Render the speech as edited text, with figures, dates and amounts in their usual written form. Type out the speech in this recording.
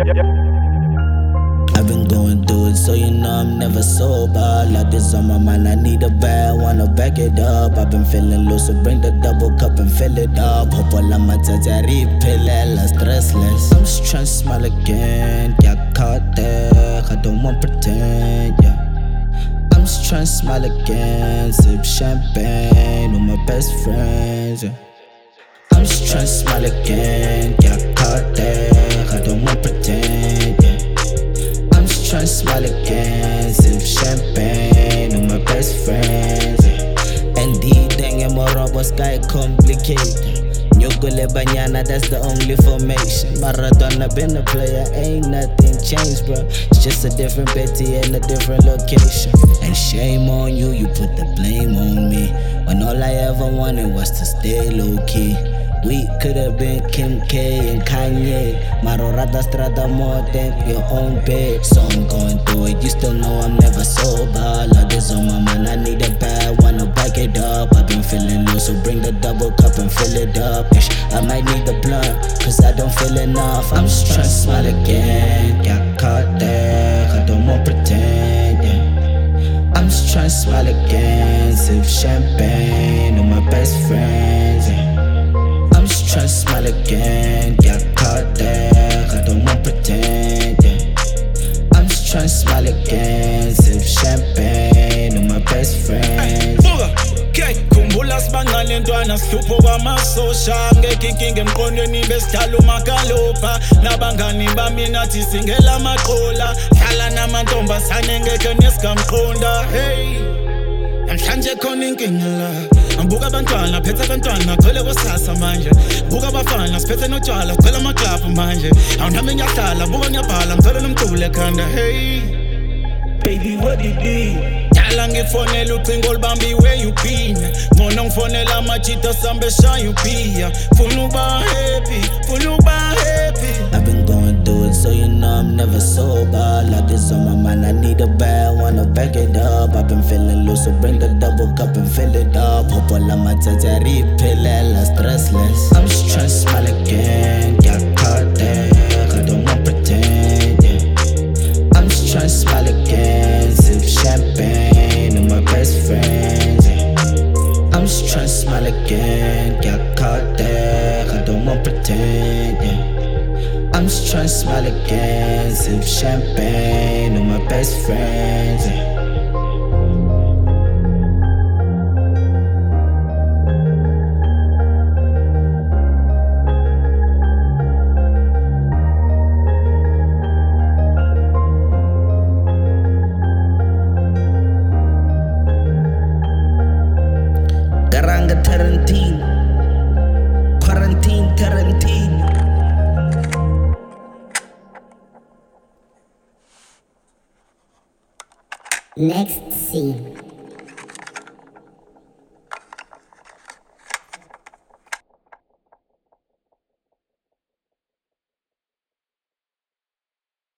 I've been going through it, so you know I'm never sober. Lot this on my mind, I need a bag, wanna back it up. I've been feeling low, so bring the double cup and fill it up. Hope all I'm repeat, stressless. I'm just tryna smile again, yeah, caught there. I don't want pretend, yeah. I'm just tryna smile again, sip champagne with my best friends, yeah. I'm just tryna smile again, yeah, caught there. I don't want pretend, yeah. I'm just tryna smile again, sip champagne with my best friends, yeah. And the more robot sky complicated. Nyugule banyana, that's the only formation. Maradona been a player, ain't nothing changed, bro. It's just a different Betty and a different location. And shame on you, you put the blame on me, when all I ever wanted was to stay low-key. We could've been Kim K and Kanye. Marorada strada more than your own bed. So I'm going through it, you still know I'm never sober. Lot this on my mind, I need a bag, wanna back it up. I've been feeling low, so bring the double cup and fill it up. Ish, I might need the blunt, cause I don't feel enough. I'm just tryna smile again, got caught there, I don't want pretend, yeah. I'm just tryna smile again, sip champagne with my best friends, yeah. I'm just tryna smile again, got caught there, I don't want pretend, yeah. I'm just tryna smile again, sip champagne with my best friends. Khumbula sibancane ntwana sihlupho kwamasosha ngeke inkinga emqondweni besidala umagalopha nabangani bami nathi singela amaqola hlala namantombazane ngeke nesigamqonda hey namhlanje khona inkinga la ngibuka abantwana phethe abantwana gcwele kwesasa manje buka abafana siphethe notshwala sicela amaklaphu manje awuhambe ngiyahlala buka ngiyabhala ngithole nomculo ekhanda hey baby what it be Dala ngifonela ucingo olubambi where you been Ngona ngifonela amajita sambe shaya uphiya Funa uba happy, funa uba happy I've been going through it, so you know I'm never sober. Lot this on my mind, I need a bag, wanna back it up. I've been feeling low, so bring the double cup and fill it up. Hope all I'm repeat, stressless. I'm just tryna smile again, got caught there, I don't want pretend, yeah. I'm just tryna smile again, sip champagne with my best friends, yeah. I'm just tryna smile again, got caught there, I don't want pretend, yeah. I'm just tryna smile again, sip champagne with my best friends, yeah. Garanga Tarantine, Quarantine Tarantine. Next scene.